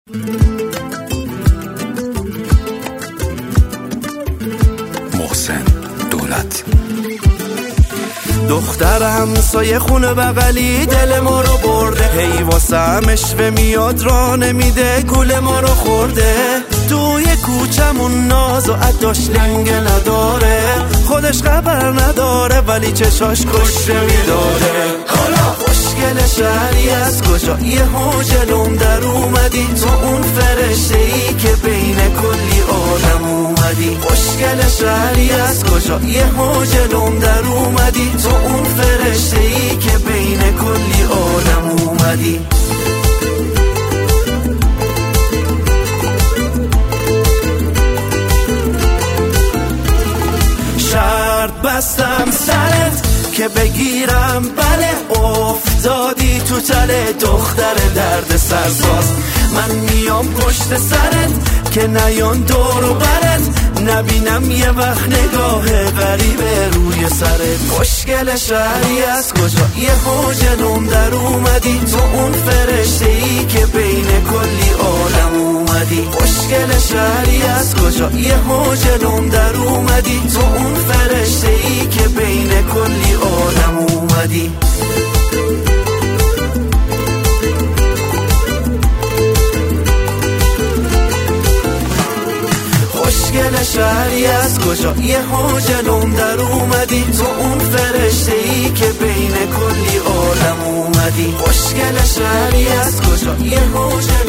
محسن دولت. دختر همسایه خونه بغلی دل ما رو برده، هی واسه همشوه میاد راه نمیده، گول ما رو خورده. توی کوچمون ناز و عداش لنگه نداره، خودش خبر نداره ولی چشاش کشته میداره. حالا خوشگل شهری از کجا یه جلوم در اومدی، تو اون فرشته ای که بین کلی آدم اومدی. خوشگل شهری از کجا یه جلوم در اومدی، تو اون فرشته ای که بین کلی آدم اومدی. شرط بستم سرت که بگیرم، بله افتادی تو تله دختر درد سرساز. من میام پشت سرت که نیان دور و برت، نبینم یه وقت نگاه غریبه روی سرت. خوشگل شهری از کجا یه جلوم در اومدی، تو اون فرشته ای که بین کلی آدم اومدی. خوشگل شهری از کجا یه جلوم در اومدی، تو اون فرشته ای که بین کلی آدم اومدی. خوشگل شهری از کجا یه جلوم در اومدی، تو اون فرشته ای که بین کلی آدم اومدی. خوشگل شهری از کجا یه